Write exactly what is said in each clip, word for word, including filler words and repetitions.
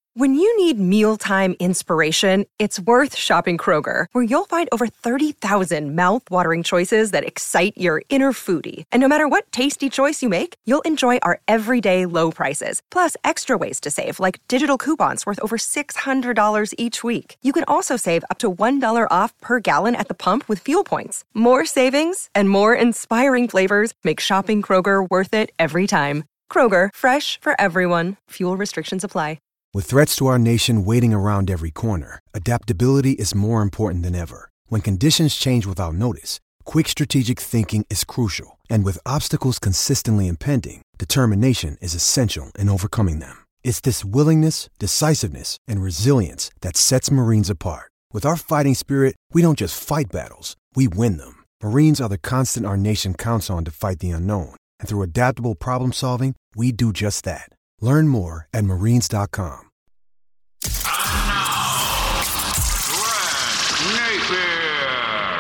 When you need mealtime inspiration, it's worth shopping Kroger, where you'll find over thirty thousand mouth-watering choices that excite your inner foodie. And no matter what tasty choice you make, you'll enjoy our everyday low prices, plus extra ways to save, like digital coupons worth over six hundred dollars each week. You can also save up to one dollar off per gallon at the pump with fuel points. More savings and more inspiring flavors make shopping Kroger worth it every time. Kroger, fresh for everyone. Fuel restrictions apply. With threats to our nation waiting around every corner, adaptability is more important than ever. When conditions change without notice, quick strategic thinking is crucial. And with obstacles consistently impending, determination is essential in overcoming them. It's this willingness, decisiveness, and resilience that sets Marines apart. With our fighting spirit, we don't just fight battles, we win them. Marines are the constant our nation counts on to fight the unknown. And through adaptable problem solving, we do just that. Learn more at marines dot com. And now, Greg Napier.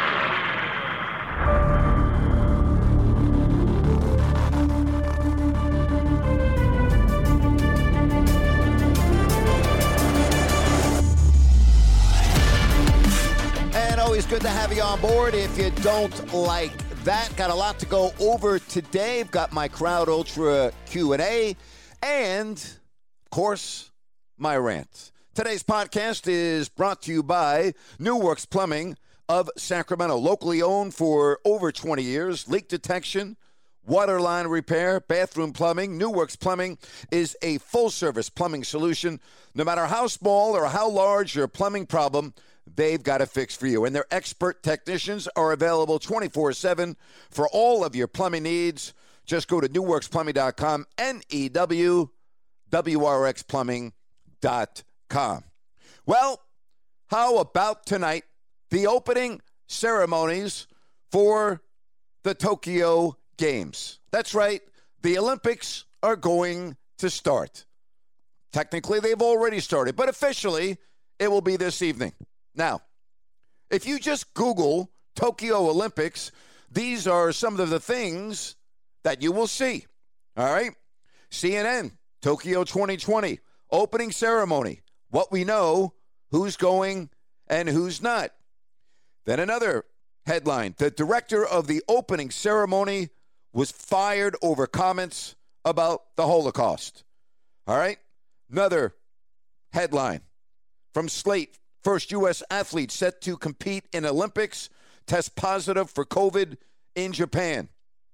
And always good to have you on board. If you don't like that, got a lot to go over today. I've got my Crowd Ultra Q and A. And, of course, my rant. Today's podcast is brought to you by New Works Plumbing of Sacramento. Locally owned for over twenty years. Leak detection, water line repair, bathroom plumbing. New Works Plumbing is a full-service plumbing solution. No matter how small or how large your plumbing problem, they've got a fix for you. And their expert technicians are available twenty-four seven for all of your plumbing needs. Just go to new works plumbing dot com, N E W W R X plumbing dot com. Well, how about tonight, the opening ceremonies for the Tokyo Games? That's right, the Olympics are going to start. Technically, they've already started, but officially, it will be this evening. Now, if you just Google Tokyo Olympics, these are some of the things that you will see. All right? C N N, Tokyo twenty twenty, opening ceremony. What we know, who's going and who's not. Then another headline. The director of the opening ceremony was fired over comments about the Holocaust. All right? Another headline from Slate. First U S athlete set to compete in Olympics, test positive for COVID in Japan.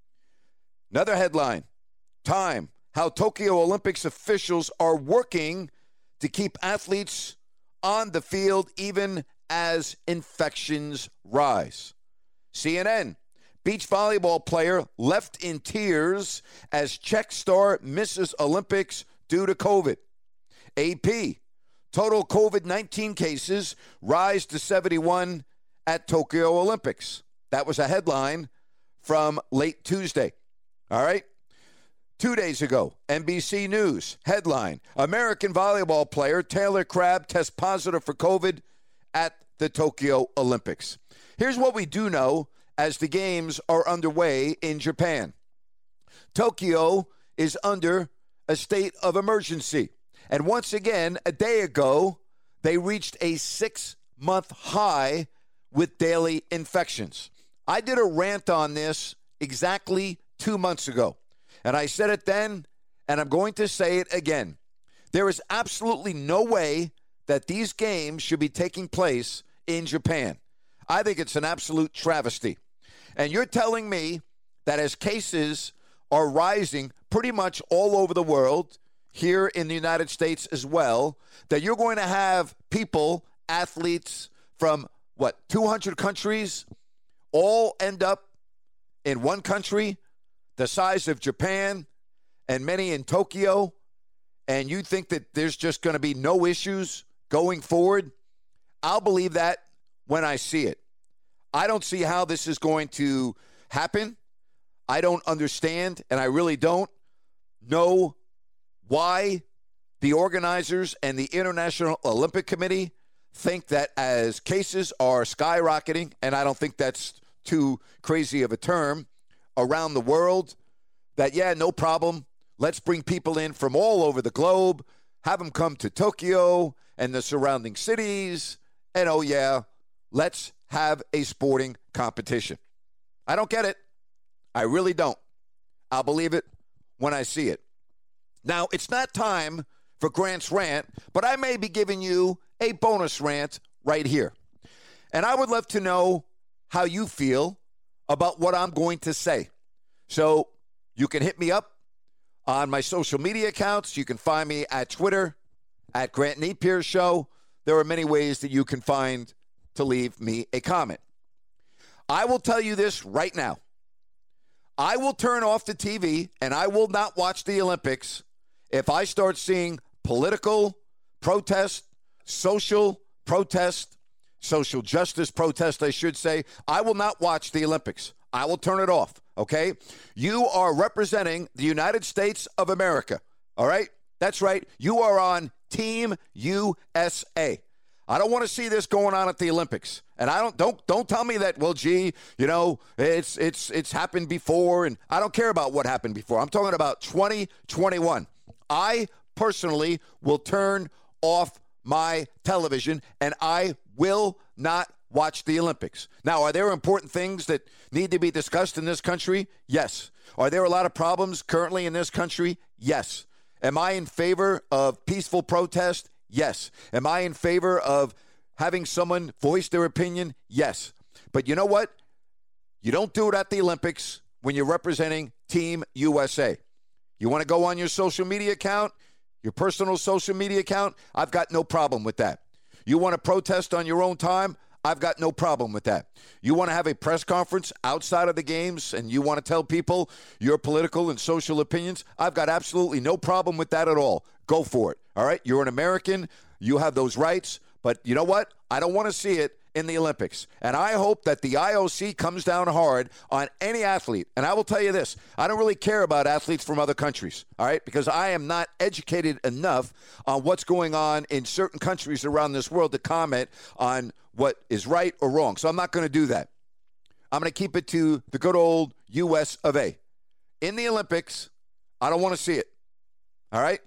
Another headline, Time, how Tokyo Olympics officials are working to keep athletes on the field even as infections rise. C N N, beach volleyball player left in tears as Czech star misses Olympics due to COVID. A P, total COVID nineteen cases rise to seventy-one at Tokyo Olympics. That was a headline from late Tuesday. All right. Two days ago, N B C News headline, American volleyball player Taylor Crabb tests positive for COVID at the Tokyo Olympics. Here's what we do know as the games are underway in Japan. Tokyo is under a state of emergency. And once again, a day ago, they reached a six-month high with daily infections. I did a rant on this exactly two months ago. And I said it then, and I'm going to say it again. There is absolutely no way that these games should be taking place in Japan. I think it's an absolute travesty. And you're telling me that as cases are rising pretty much all over the world, here in the United States as well, that you're going to have people, athletes from, what, two hundred countries, all end up in one country, the size of Japan, and many in Tokyo, and you think that there's just going to be no issues going forward? I'll believe that when I see it. I don't see how this is going to happen. I don't understand, and I really don't know why the organizers and the International Olympic Committee think that as cases are skyrocketing, and I don't think that's too crazy of a term, around the world, that, yeah, no problem. Let's bring people in from all over the globe, have them come to Tokyo and the surrounding cities, and oh yeah, let's have a sporting competition. I don't get it. I really don't. I'll believe it when I see it. Now, it's not time for Grant's rant, but I may be giving you a bonus rant right here. And I would love to know how you feel about what I'm going to say. So you can hit me up on my social media accounts. You can find me at Twitter, at Grant Napier Show. There are many ways that you can find to leave me a comment. I will tell you this right now. I will turn off the T V and I will not watch the Olympics if I start seeing political protest, social protest, social justice protest, I should say. I will not watch the Olympics. I will turn it off, okay? You are representing the United States of America, all right? That's right. You are on Team U S A. I don't want to see this going on at the Olympics. And I don't don't don't tell me that, well, gee, you know, it's it's it's happened before, and I don't care about what happened before. I'm talking about twenty twenty-one. I personally will turn off my television, and I will not watch the Olympics. Now, are there important things that need to be discussed in this country? Yes. Are there a lot of problems currently in this country? Yes. Am I in favor of peaceful protest? Yes. Am I in favor of having someone voice their opinion? Yes. But you know what? You don't do it at the Olympics when you're representing Team U S A. You want to go on your social media account, your personal social media account? I've got no problem with that. You want to protest on your own time? I've got no problem with that. You want to have a press conference outside of the games and you want to tell people your political and social opinions? I've got absolutely no problem with that at all. Go for it. All right? You're an American. You have those rights. But you know what? I don't want to see it in the Olympics. And I hope that the I O C comes down hard on any athlete. And I will tell you this. I don't really care about athletes from other countries, all right? Because I am not educated enough on what's going on in certain countries around this world to comment on what is right or wrong. So I'm not going to do that. I'm going to keep it to the good old U S of A. In the Olympics, I don't want to see it, all right?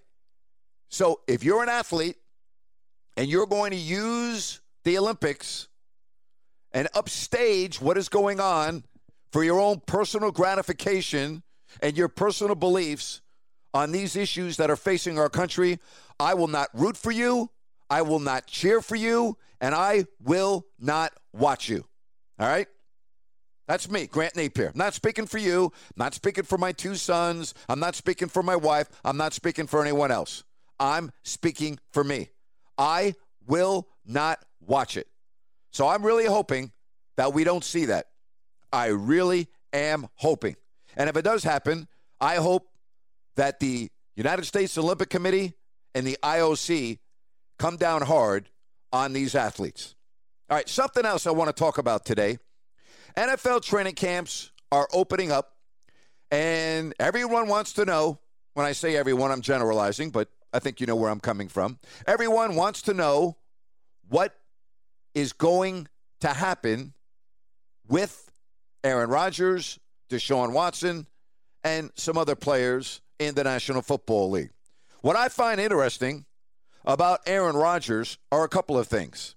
So if you're an athlete and you're going to use the Olympics and upstage what is going on for your own personal gratification and your personal beliefs on these issues that are facing our country, I will not root for you, I will not cheer for you, and I will not watch you. All right? That's me, Grant Napier. I'm not speaking for you. I'm not speaking for my two sons. I'm not speaking for my wife. I'm not speaking for anyone else. I'm speaking for me. I will not watch it. So I'm really hoping that we don't see that. I really am hoping. And if it does happen, I hope that the United States Olympic Committee and the I O C come down hard on these athletes. All right, something else I want to talk about today. N F L training camps are opening up, and everyone wants to know, when I say everyone, I'm generalizing, but I think you know where I'm coming from. Everyone wants to know what is going to happen with Aaron Rodgers, Deshaun Watson, and some other players in the National Football League. What I find interesting about Aaron Rodgers are a couple of things.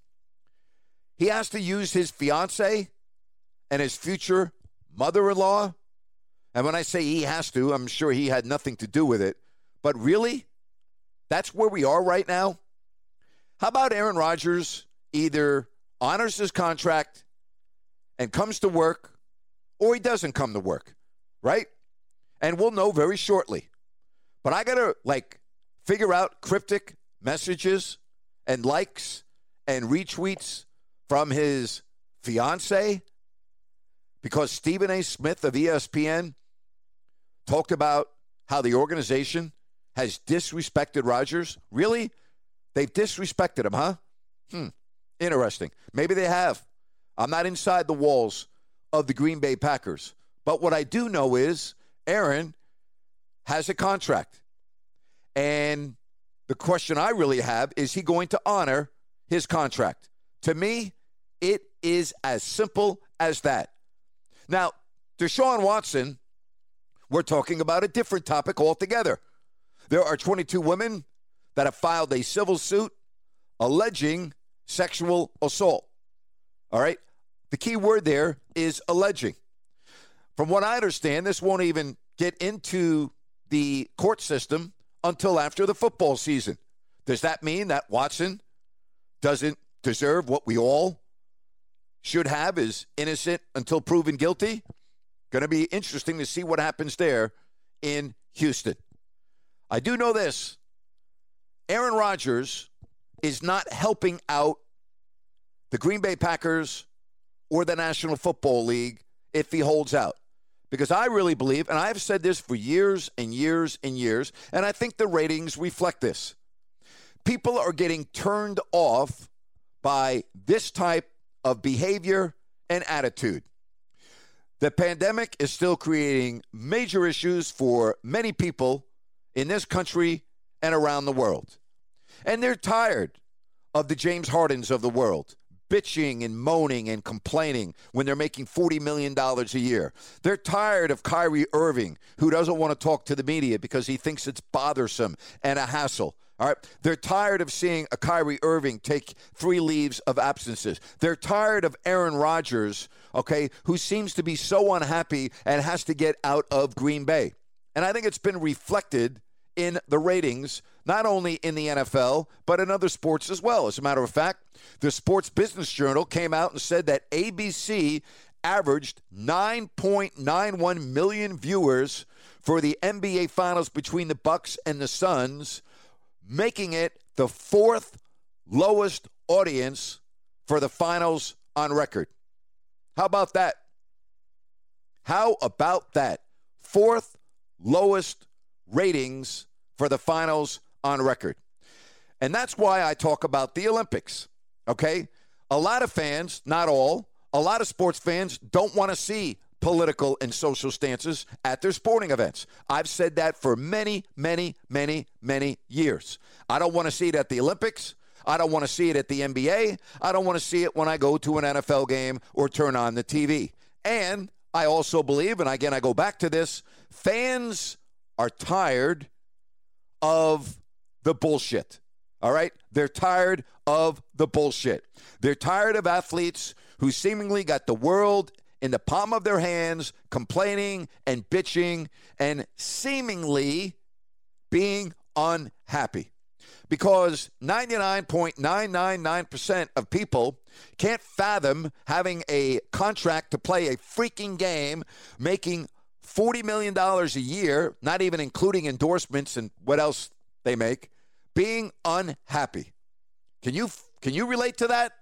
He has to use his fiance and his future mother-in-law. And when I say he has to, I'm sure he had nothing to do with it. But really, that's where we are right now? How about Aaron Rodgers either honors his contract and comes to work, or he doesn't come to work, right? And we'll know very shortly. But I got to, like, figure out cryptic messages and likes and retweets from his fiance, because Stephen A. Smith of E S P N talked about how the organization has disrespected Rodgers. Really? They've disrespected him, huh? Hmm. Interesting. Maybe they have. I'm not inside the walls of the Green Bay Packers. But what I do know is Aaron has a contract. And the question I really have, is he going to honor his contract? To me, it is as simple as that. Now, Deshaun Watson, we're talking about a different topic altogether. There are twenty-two women that have filed a civil suit alleging sexual assault. All right? The key word there is alleging. From what I understand, this won't even get into the court system until after the football season. Does that mean that Watson doesn't deserve what we all should have, is innocent until proven guilty? Going to be interesting to see what happens there in Houston. I do know this. Aaron Rodgers is not helping out the Green Bay Packers or the National Football League if he holds out. Because I really believe, and I've said this for years and years and years, and I think the ratings reflect this. People are getting turned off by this type of behavior and attitude. The pandemic is still creating major issues for many people in this country and around the world. And they're tired of the James Hardens of the world bitching and moaning and complaining when they're making forty million dollars a year. They're tired of Kyrie Irving, who doesn't want to talk to the media because he thinks it's bothersome and a hassle. All right. They're tired of seeing a Kyrie Irving take three leaves of absences. They're tired of Aaron Rodgers, okay, who seems to be so unhappy and has to get out of Green Bay. And I think it's been reflected in the ratings, not only in the N F L, but in other sports as well. As a matter of fact, the Sports Business Journal came out and said that A B C averaged nine point nine one million viewers for the N B A Finals between the Bucks and the Suns, making it the fourth lowest audience for the finals on record. How about that? How about that? Fourth lowest ratings for the finals on record. And that's why I talk about the Olympics, okay? A lot of fans, not all, a lot of sports fans don't want to see political and social stances at their sporting events. I've said that for many, many, many, many years. I don't want to see it at the Olympics. I don't want to see it at the N B A. I don't want to see it when I go to an N F L game or turn on the T V. And I also believe, and again, I go back to this, fans are tired of the bullshit. All right? They're tired of the bullshit. They're tired of athletes who seemingly got the world in the palm of their hands, complaining and bitching and seemingly being unhappy. Because ninety-nine point nine nine nine percent of people can't fathom having a contract to play a freaking game, making forty million dollars a year, not even including endorsements and what else they make, being unhappy. Can you can you relate to that?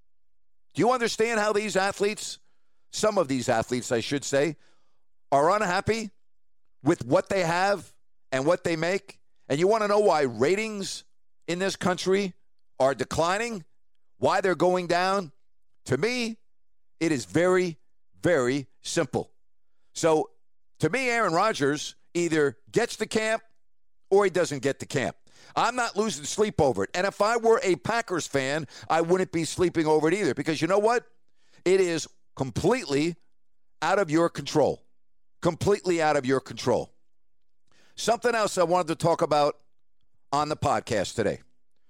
Do you understand how these athletes, some of these athletes, I should say, are unhappy with what they have and what they make? And you want to know why ratings in this country are declining? Why they're going down? To me, it is very, very simple. So, to me, Aaron Rodgers either gets to camp or he doesn't get to camp. I'm not losing sleep over it. And if I were a Packers fan, I wouldn't be sleeping over it either. Because you know what? It is completely out of your control. Completely out of your control. Something else I wanted to talk about on the podcast today.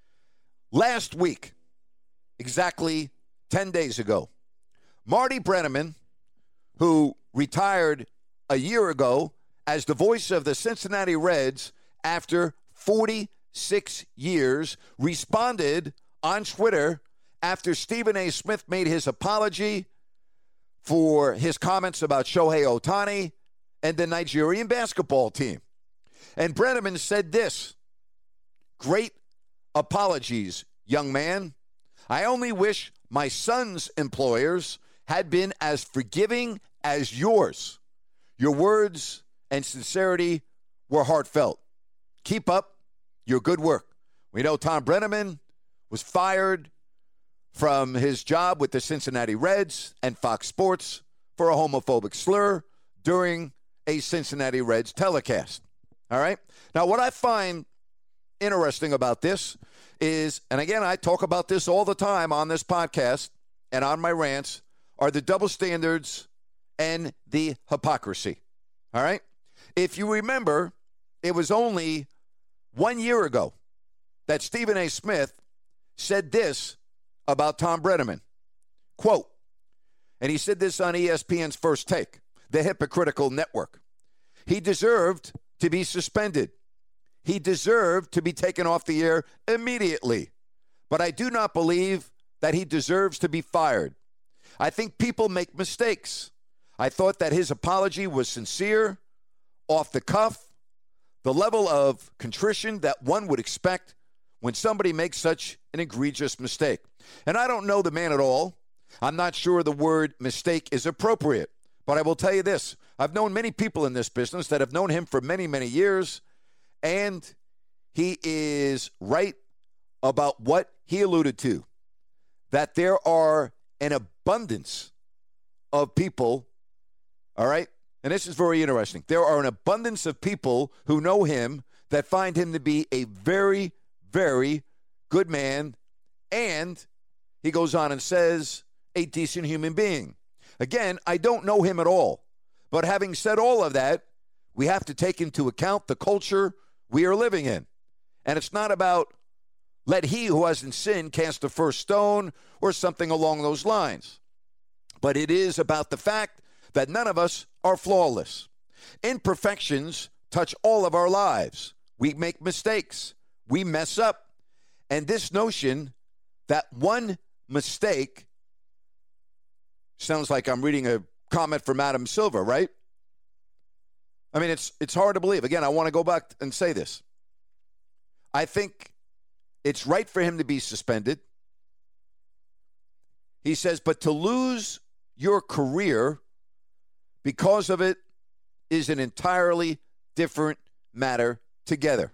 Last week, exactly ten days ago, Marty Brennaman, who retired a year ago as the voice of the Cincinnati Reds after forty-six years, responded on Twitter after Stephen A. Smith made his apology for his comments about Shohei Ohtani and the Nigerian basketball team. And Brennaman said this: "Great apologies, young man. I only wish my son's employers had been as forgiving as yours. Your words and sincerity were heartfelt. Keep up your good work." We know Tom Brennaman was fired from his job with the Cincinnati Reds and Fox Sports for a homophobic slur during a Cincinnati Reds telecast. All right? Now, what I find interesting about this is, and again, I talk about this all the time on this podcast and on my rants, are the double standards and the hypocrisy. All right? If you remember, it was only one year ago, that Stephen A. Smith said this about Tom Brennaman. Quote, and he said this on E S P N's First Take, the hypocritical network. He deserved to be suspended. He deserved to be taken off the air immediately. But I do not believe that he deserves to be fired. I think people make mistakes. I thought that his apology was sincere, off the cuff, the level of contrition that one would expect when somebody makes such an egregious mistake. And I don't know the man at all. I'm not sure the word mistake is appropriate. But I will tell you this. I've known many people in this business that have known him for many, many years, and he is right about what he alluded to, that there are an abundance of people, all right? And this is very interesting. There are an abundance of people who know him that find him to be a very, very good man, and he goes on and says, a decent human being. Again, I don't know him at all. But having said all of that, we have to take into account the culture we are living in. And it's not about let he who hasn't sinned cast the first stone or something along those lines. But it is about the fact that none of us are flawless. Imperfections touch all of our lives. We make mistakes. We mess up. And this notion that one mistake, sounds like I'm reading a comment from Adam Silver, right? I mean, it's it's hard to believe. Again, I want to go back and say this. I think it's right for him to be suspended. He says, but to lose your career because of it is an entirely different matter together.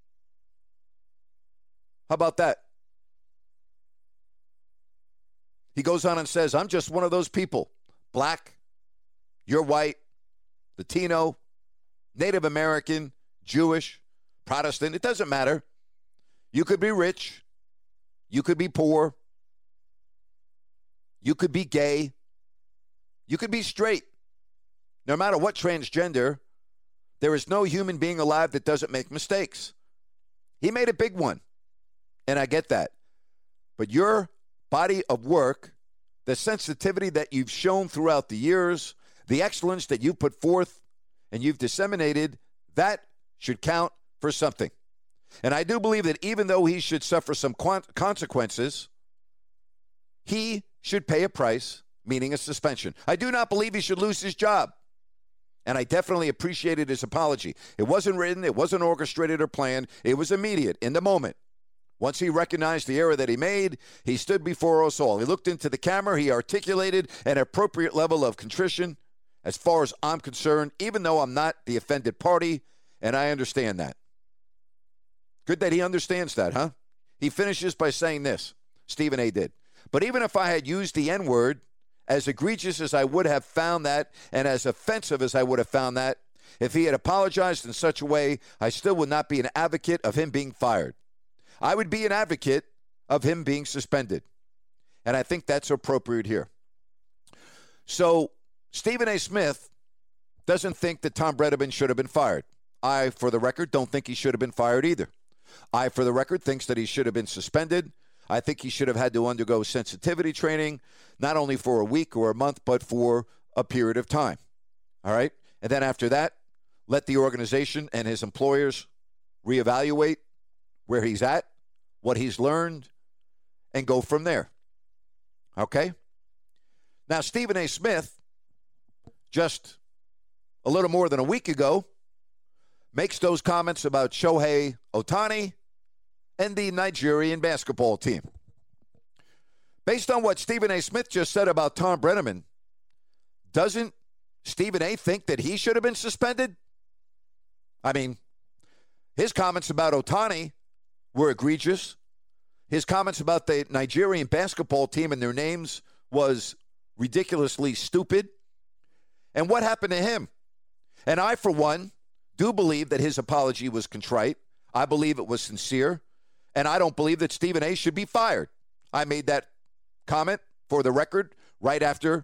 How about that? He goes on and says, I'm just one of those people. Black, you're white, Latino, Native American, Jewish, Protestant. It doesn't matter. You could be rich. You could be poor. You could be gay. You could be straight. No matter what transgender, there is no human being alive that doesn't make mistakes. He made a big one, and I get that. But your body of work, the sensitivity that you've shown throughout the years, the excellence that you've put forth and you've disseminated, that should count for something. And I do believe that even though he should suffer some consequences, he should pay a price, meaning a suspension. I do not believe he should lose his job. And I definitely appreciated his apology. It wasn't written, it wasn't orchestrated or planned. It was immediate, in the moment. Once he recognized the error that he made, he stood before us all. He looked into the camera. He articulated an appropriate level of contrition as far as I'm concerned, even though I'm not the offended party, and I understand that. Good that he understands that, huh? He finishes by saying this, Stephen A. did. But even if I had used the N-word, as egregious as I would have found that and as offensive as I would have found that, if he had apologized in such a way, I still would not be an advocate of him being fired. I would be an advocate of him being suspended. And I think that's appropriate here. So Stephen A. Smith doesn't think that Tom Brennaman should have been fired. I, for the record, don't think he should have been fired either. I, for the record, thinks that he should have been suspended. I think he should have had to undergo sensitivity training, not only for a week or a month, but for a period of time. All right? And then after that, let the organization and his employers reevaluate where he's at, what he's learned, and go from there. Okay? Now, Stephen A. Smith, just a little more than a week ago, makes those comments about Shohei Ohtani and the Nigerian basketball team. Based on what Stephen A. Smith just said about Tom Brennaman, doesn't Stephen A. think that he should have been suspended? I mean, his comments about Ohtani were egregious. His comments about the Nigerian basketball team and their names was ridiculously stupid. And what happened to him? And I, for one, do believe that his apology was contrite. I believe it was sincere. And I don't believe that Stephen A. should be fired. I made that comment, for the record, right after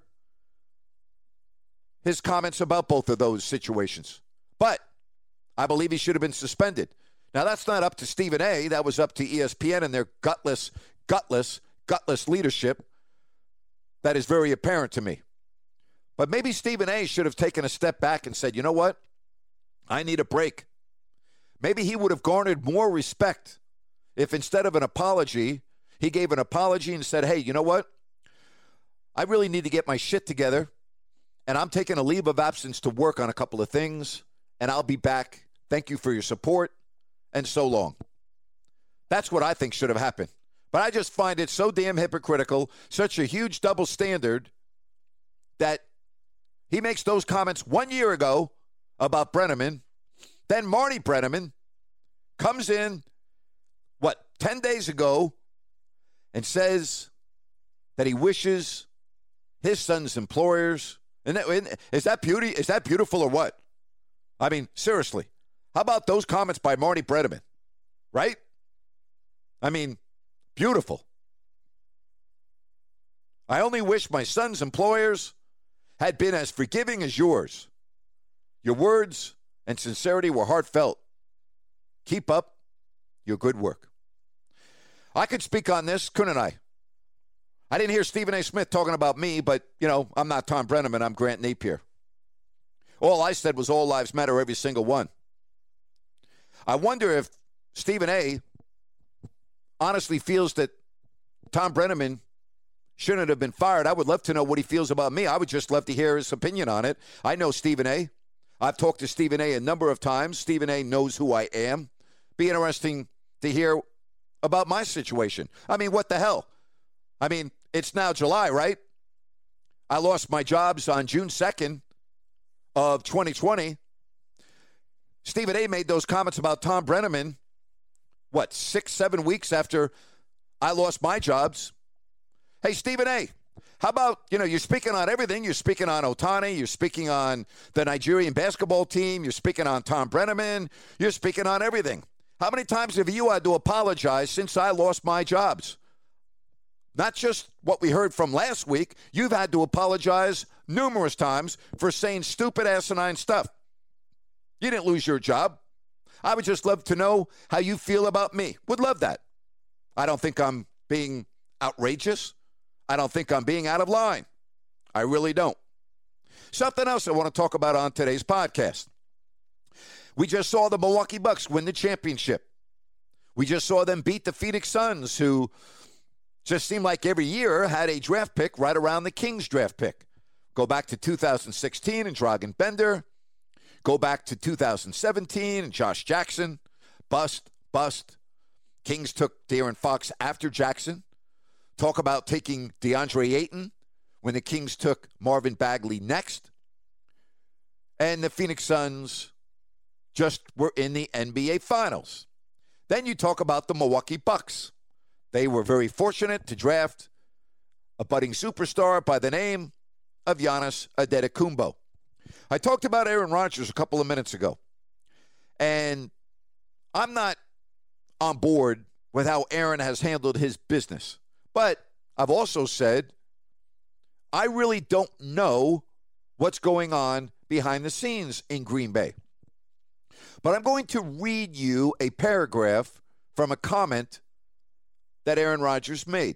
his comments about both of those situations. But I believe he should have been suspended. Now, that's not up to Stephen A. That was up to E S P N and their gutless, gutless, gutless leadership. That is very apparent to me. But maybe Stephen A. should have taken a step back and said, you know what? I need a break. Maybe he would have garnered more respect if instead of an apology, he gave an apology and said, hey, you know what? I really need to get my shit together, and I'm taking a leave of absence to work on a couple of things, and I'll be back. Thank you for your support, and so long. That's what I think should have happened. But I just find it so damn hypocritical, such a huge double standard, that he makes those comments one year ago about Brennaman. Then Marty Brennaman comes in, what, ten days ago, and says that he wishes his son's employers, and that, is that beauty? Is that beautiful or what? I mean, seriously, how about those comments by Marty Brennaman, right? I mean, beautiful. I only wish my son's employers had been as forgiving as yours. Your words and sincerity were heartfelt. Keep up your good work. I could speak on this, couldn't I? I didn't hear Stephen A. Smith talking about me, but, you know, I'm not Tom Brennaman. I'm Grant Napier. All I said was all lives matter, every single one. I wonder if Stephen A. honestly feels that Tom Brennaman shouldn't have been fired. I would love to know what he feels about me. I would just love to hear his opinion on it. I know Stephen A. I've talked to Stephen A. a number of times. Stephen A. knows who I am. Be interesting to hear about my situation. I mean, what the hell? I mean, it's now July, right? I lost my jobs on June second of twenty twenty. Stephen A. made those comments about Tom Brennaman, what, six, seven weeks after I lost my jobs. Hey, Stephen A., how about, you know, you're speaking on everything. You're speaking on Ohtani. You're speaking on the Nigerian basketball team. You're speaking on Tom Brennaman. You're speaking on everything. How many times have you had to apologize since I lost my jobs? Not just what we heard from last week. You've had to apologize numerous times for saying stupid, asinine stuff. You didn't lose your job. I would just love to know how you feel about me. Would love that. I don't think I'm being outrageous. I don't think I'm being out of line. I really don't. Something else I want to talk about on today's podcast. We just saw the Milwaukee Bucks win the championship. We just saw them beat the Phoenix Suns, who just seemed like every year had a draft pick right around the Kings draft pick. Go back to two thousand sixteen and Dragan Bender. Go back to two thousand seventeen and Josh Jackson. Bust, bust. Kings took De'Aaron Fox after Jackson. Talk about taking DeAndre Ayton when the Kings took Marvin Bagley next. And the Phoenix Suns just were in the N B A Finals. Then you talk about the Milwaukee Bucks. They were very fortunate to draft a budding superstar by the name of Giannis Antetokounmpo. I talked about Aaron Rodgers a couple of minutes ago, and I'm not on board with how Aaron has handled his business. But I've also said I really don't know what's going on behind the scenes in Green Bay. But I'm going to read you a paragraph from a comment that Aaron Rodgers made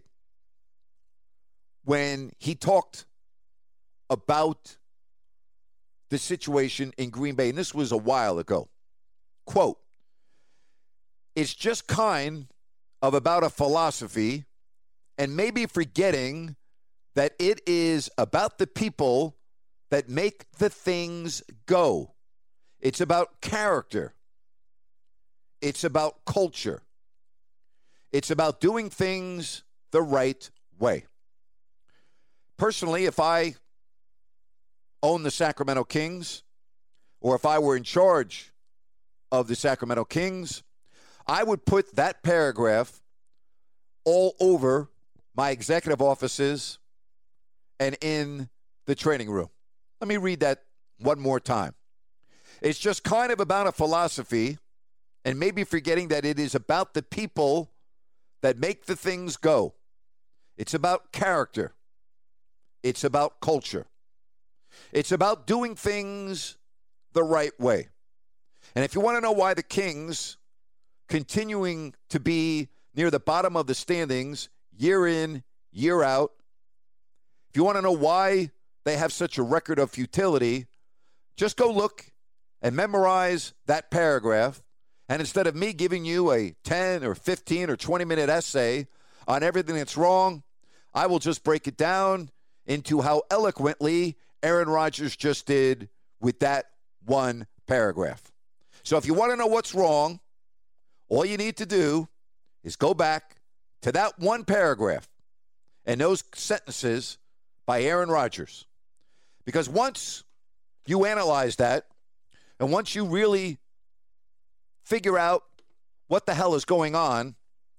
when he talked about the situation in Green Bay, and this was a while ago. Quote, "It's just kind of about a philosophy and maybe forgetting that it is about the people that make the things go. It's about character. It's about culture. It's about doing things the right way." Personally, if I own the Sacramento Kings, or if I were in charge of the Sacramento Kings, I would put that paragraph all over my executive offices and in the training room. Let me read that one more time. It's just kind of about a philosophy and maybe forgetting that it is about the people that make the things go. It's about character. It's about culture. It's about doing things the right way. And if you want to know why the Kings continuing to be near the bottom of the standings year in, year out. If you want to know why they have such a record of futility, just go look and memorize that paragraph. And instead of me giving you a ten or fifteen or twenty minute essay on everything that's wrong, I will just break it down into how eloquently Aaron Rodgers just did with that one paragraph. So if you want to know what's wrong, all you need to do is go back to that one paragraph and those sentences by Aaron Rodgers. Because once you analyze that, and once you really figure out what the hell is going on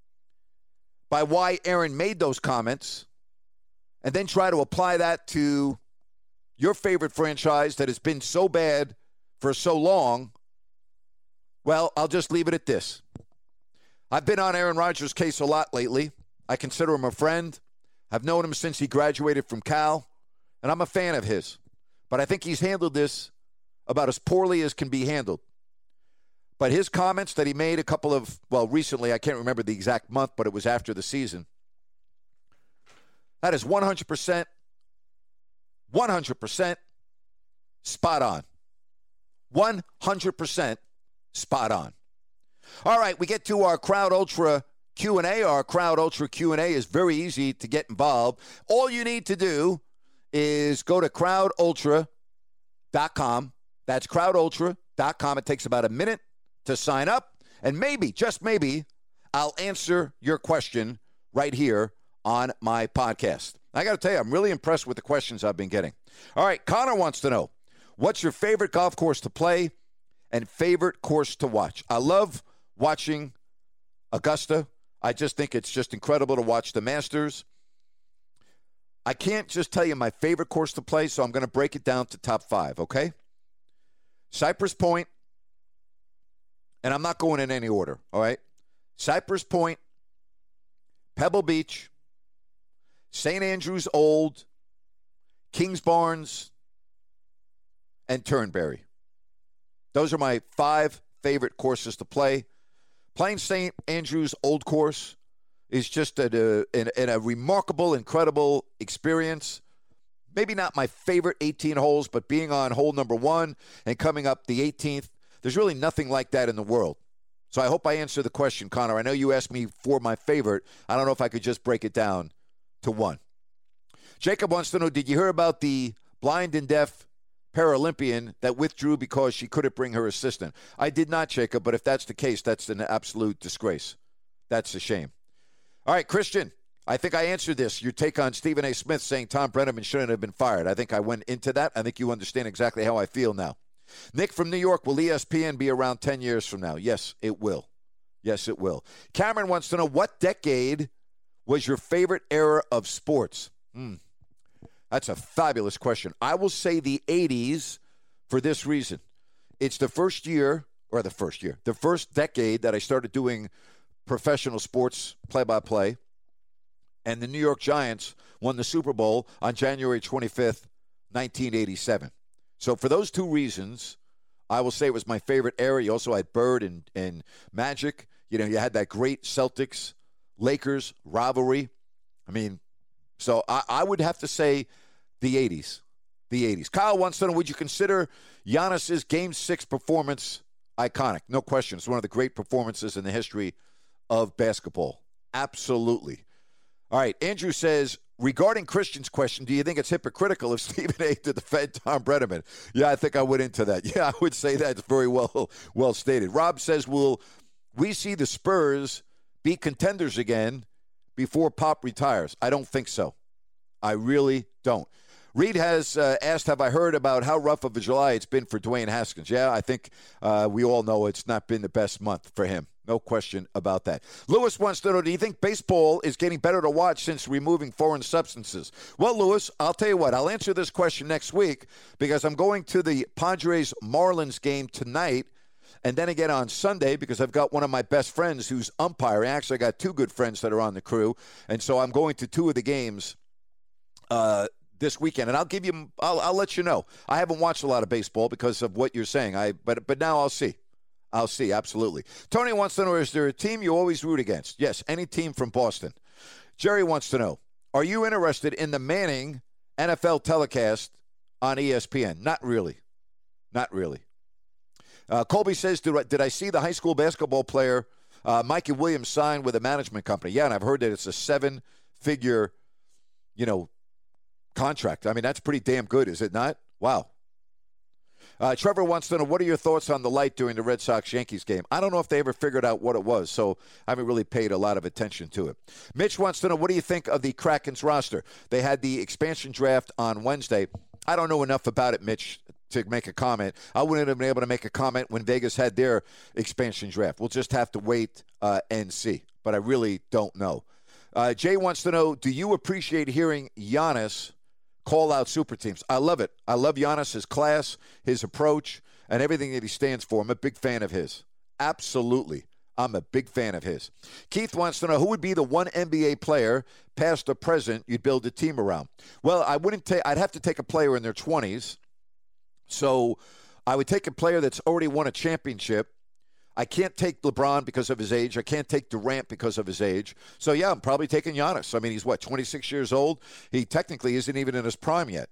by why Aaron made those comments, and then try to apply that to your favorite franchise that has been so bad for so long, well, I'll just leave it at this. I've been on Aaron Rodgers' case a lot lately. I consider him a friend. I've known him since he graduated from Cal, and I'm a fan of his. But I think he's handled this about as poorly as can be handled. But his comments that he made a couple of, well, recently, I can't remember the exact month, but it was after the season. That is one hundred percent, one hundred percent spot on. one hundred percent spot on. All right, we get to our Crowd Ultra Q and A. Our Crowd Ultra Q and A is very easy to get involved. All you need to do is go to crowd ultra dot com. That's crowd ultra dot com. It takes about a minute to sign up, and maybe, just maybe, I'll answer your question right here on my podcast. I got to tell you, I'm really impressed with the questions I've been getting. All right, Connor wants to know, what's your favorite golf course to play and favorite course to watch? I love watching Augusta. I just think it's just incredible to watch the Masters. I can't just tell you my favorite course to play, so I'm going to break it down to top five, okay? Cypress Point, and I'm not going in any order, all right? Cypress Point, Pebble Beach, Saint Andrews Old, Kingsbarns, and Turnberry. Those are my five favorite courses to play. Playing Saint Andrews Old Course is just a, a, a, a remarkable, incredible experience. Maybe not my favorite eighteen holes, but being on hole number one and coming up the eighteenth, there's really nothing like that in the world. So I hope I answer the question, Connor. I know you asked me for my favorite. I don't know if I could just break it down to one. Jacob wants to know, did you hear about the blind and deaf Paralympian that withdrew because she couldn't bring her assistant? I did not, Jacob, but if that's the case, that's an absolute disgrace. That's a shame. All right, Christian, I think I answered this. Your take on Stephen A. Smith saying Tom Brenneman shouldn't have been fired. I think I went into that. I think you understand exactly how I feel now. Nick from New York, will E S P N be around ten years from now? Yes, it will. Yes, it will. Cameron wants to know, what decade was your favorite era of sports? Hmm. That's a fabulous question. I will say the eighties for this reason. It's the first year, or the first year, the first decade that I started doing professional sports play-by-play, and the New York Giants won the Super Bowl on January twenty-fifth, nineteen eighty-seven. So for those two reasons, I will say it was my favorite era. You also had Bird and, and Magic. You know, you had that great Celtics-Lakers rivalry. I mean, so I, I would have to say the eighties. The eighties. Kyle wants to know, would you consider Giannis's Game six performance iconic? No question. It's one of the great performances in the history of basketball. Absolutely. All right. Andrew says, regarding Christian's question, do you think it's hypocritical of Stephen A. to defend Tom Brenneman? Yeah, I think I went into that. Yeah, I would say that's very well, well stated. Rob says, will we see the Spurs be contenders again before Pop retires? I don't think so. I really don't. Reed has uh, asked, have I heard about how rough of a July it's been for Dwayne Haskins? Yeah, I think uh, we all know it's not been the best month for him. No question about that. Lewis wants to know, do you think baseball is getting better to watch since removing foreign substances? Well, Lewis, I'll tell you what. I'll answer this question next week because I'm going to the Padres-Marlins game tonight and then again on Sunday because I've got one of my best friends who's umpiring. Actually, I got two good friends that are on the crew, and so I'm going to two of the games uh, this weekend. And I'll give you, I'll, I'll let you know. I haven't watched a lot of baseball because of what you're saying. I, but but now I'll see. I'll see, absolutely. Tony wants to know, is there a team you always root against? Yes, any team from Boston. Jerry wants to know, are you interested in the Manning N F L telecast on E S P N? Not really. Not really. Uh, Colby says, did I, did I see the high school basketball player uh, Mikey Williams sign with a management company? Yeah, and I've heard that it's a seven-figure, you know, contract. I mean, that's pretty damn good, is it not? Wow. Uh, Trevor wants to know, what are your thoughts on the light during the Red Sox-Yankees game? I don't know if they ever figured out what it was, so I haven't really paid a lot of attention to it. Mitch wants to know, what do you think of the Kraken's roster? They had the expansion draft on Wednesday. I don't know enough about it, Mitch, to make a comment. I wouldn't have been able to make a comment when Vegas had their expansion draft. We'll just have to wait uh, and see, but I really don't know. Uh, Jay wants to know, do you appreciate hearing Giannis call out super teams? I love it. I love Giannis, his class, his approach, and everything that he stands for. I'm a big fan of his. Absolutely. I'm a big fan of his. Keith wants to know, who would be the one N B A player, past or present, you'd build a team around? Well, I wouldn't take, I'd have to take a player in their twenties. So I would take a player that's already won a championship. I can't take LeBron because of his age. I can't take Durant because of his age. So, yeah, I'm probably taking Giannis. I mean, he's, what, twenty-six years old? He technically isn't even in his prime yet.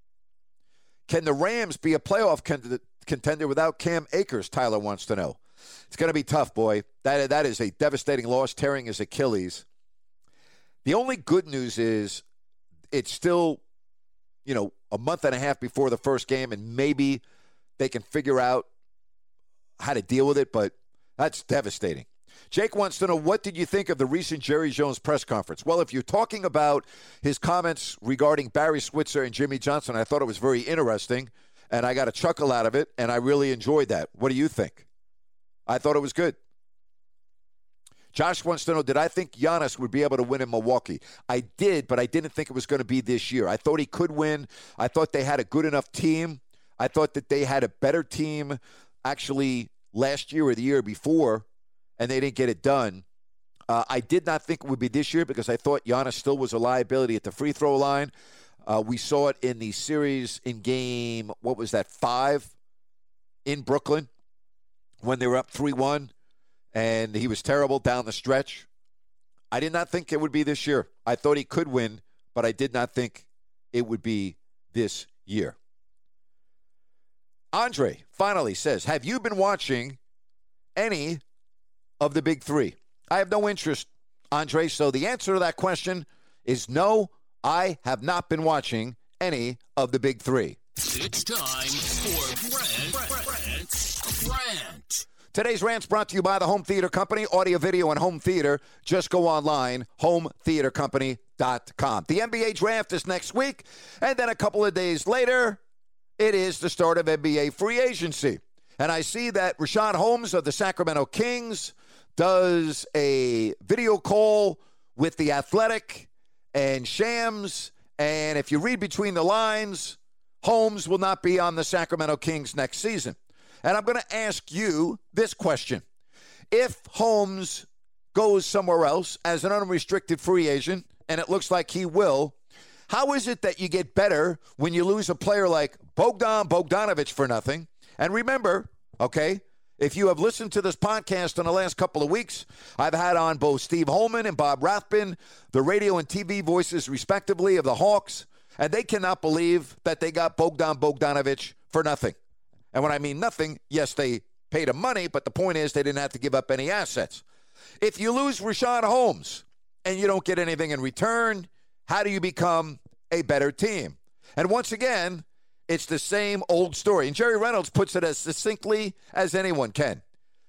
Can the Rams be a playoff contender without Cam Akers, Tyler wants to know. It's going to be tough, boy. That That is a devastating loss, tearing his Achilles. The only good news is it's still, you know, a month and a half before the first game, and maybe they can figure out how to deal with it, but that's devastating. Jake wants to know, what did you think of the recent Jerry Jones press conference? Well, if you're talking about his comments regarding Barry Switzer and Jimmy Johnson, I thought it was very interesting, and I got a chuckle out of it, and I really enjoyed that. What do you think? I thought it was good. Josh wants to know, did I think Giannis would be able to win in Milwaukee? I did, but I didn't think it was going to be this year. I thought he could win. I thought they had a good enough team. I thought that they had a better team actually last year or the year before, and they didn't get it done. Uh, I did not think it would be this year because I thought Giannis still was a liability at the free throw line. Uh, we saw it in the series in game, what was that, five in Brooklyn when they were up three one, and he was terrible down the stretch. I did not think it would be this year. I thought he could win, but I did not think it would be this year. Andre finally says, have you been watching any of the big three? I have no interest, Andre. So the answer to that question is no, I have not been watching any of the big three. It's time for Rant, Rant, Rant. Today's rant's brought to you by the Home Theater Company, audio, video, and home theater. Just go online, home theater company dot com. The N B A draft is next week, and then a couple of days later, it is the start of N B A free agency. And I see that Richaun Holmes of the Sacramento Kings does a video call with The Athletic and Shams. And if you read between the lines, Holmes will not be on the Sacramento Kings next season. And I'm going to ask you this question. If Holmes goes somewhere else as an unrestricted free agent, and it looks like he will, how is it that you get better when you lose a player like Bogdan Bogdanovic for nothing? And remember, okay, if you have listened to this podcast in the last couple of weeks, I've had on both Steve Holman and Bob Rathbun, the radio and T V voices, respectively, of the Hawks, and they cannot believe that they got Bogdan Bogdanovic for nothing. And when I mean nothing, yes, they paid him money, but the point is they didn't have to give up any assets. If you lose Richaun Holmes and you don't get anything in return, how do you become a better team? And once again, it's the same old story. And Jerry Reynolds puts it as succinctly as anyone can.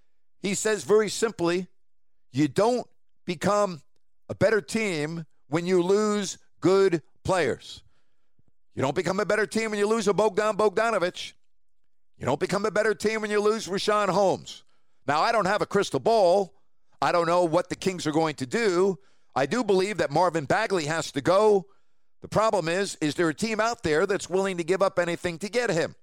He says very simply, you don't become a better team when you lose good players. You don't become a better team when you lose a Bogdan Bogdanovic. You don't become a better team when you lose Richaun Holmes. Now, I don't have a crystal ball. I don't know what the Kings are going to do. I do believe that Marvin Bagley has to go. The problem is, is there a team out there that's willing to give up anything to get him?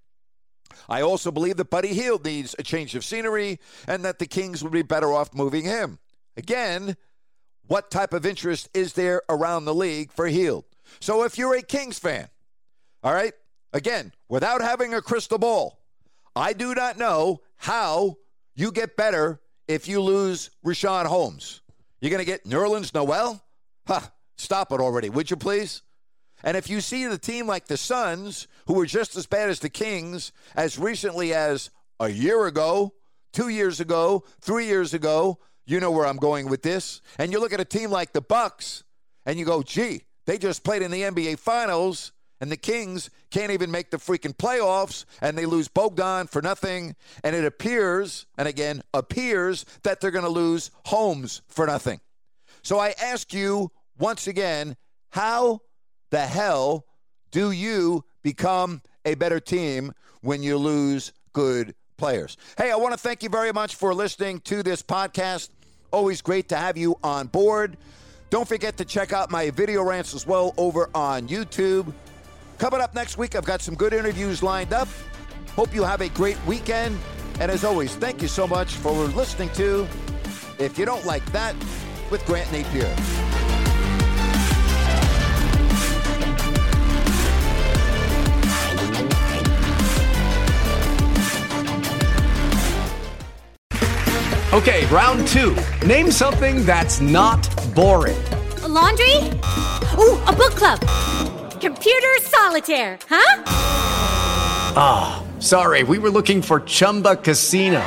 I also believe that Buddy Hield needs a change of scenery and that the Kings would be better off moving him. Again, what type of interest is there around the league for Hield? So if you're a Kings fan, all right, again, without having a crystal ball, I do not know how you get better if you lose Rashawn Holmes. You're going to get Nerlens Noel? Huh, stop it already, would you please? And if you see the team like the Suns, who were just as bad as the Kings as recently as a year ago, two years ago, three years ago, you know where I'm going with this. And you look at a team like the Bucks, and you go, gee, they just played in the N B A Finals, and the Kings can't even make the freaking playoffs, and they lose Bogdan for nothing. And it appears, and again, appears that they're going to lose Holmes for nothing. So I ask you once again, how the hell do you become a better team when you lose good players? Hey, I want to thank you very much for listening to this podcast. Always great to have you on board. Don't forget to check out my video rants as well over on YouTube. Coming up next week, I've got some good interviews lined up. Hope you have a great weekend. And as always, thank you so much for listening to If You Don't Like That with Grant Napier. Okay, round two. Name something that's not boring. A laundry? Ooh, a book club. Computer solitaire, huh? Ah, oh, sorry, we were looking for Chumba Casino.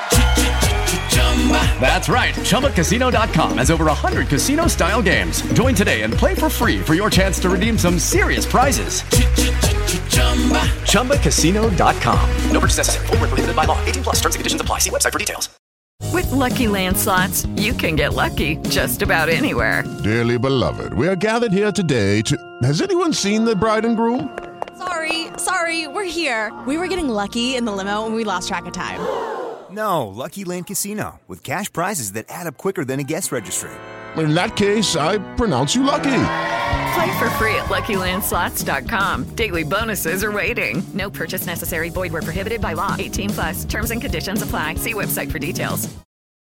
That's right, Chumba Casino dot com has over one hundred casino-style games. Join today and play for free for your chance to redeem some serious prizes. Chumba Casino dot com. No purchase necessary. Void where prohibited by law. eighteen plus terms and conditions apply. See website for details. With Lucky Land Slots, you can get lucky just about anywhere. Dearly beloved, we are gathered here today to... Has anyone seen the bride and groom? Sorry, sorry, we're here. We were getting lucky in the limo and we lost track of time. No, Lucky Land Casino, with cash prizes that add up quicker than a guest registry. In that case, I pronounce you lucky. Play for free at Lucky Land Slots dot com. Daily bonuses are waiting. No purchase necessary. Void where prohibited by law. eighteen plus. Terms and conditions apply. See website for details.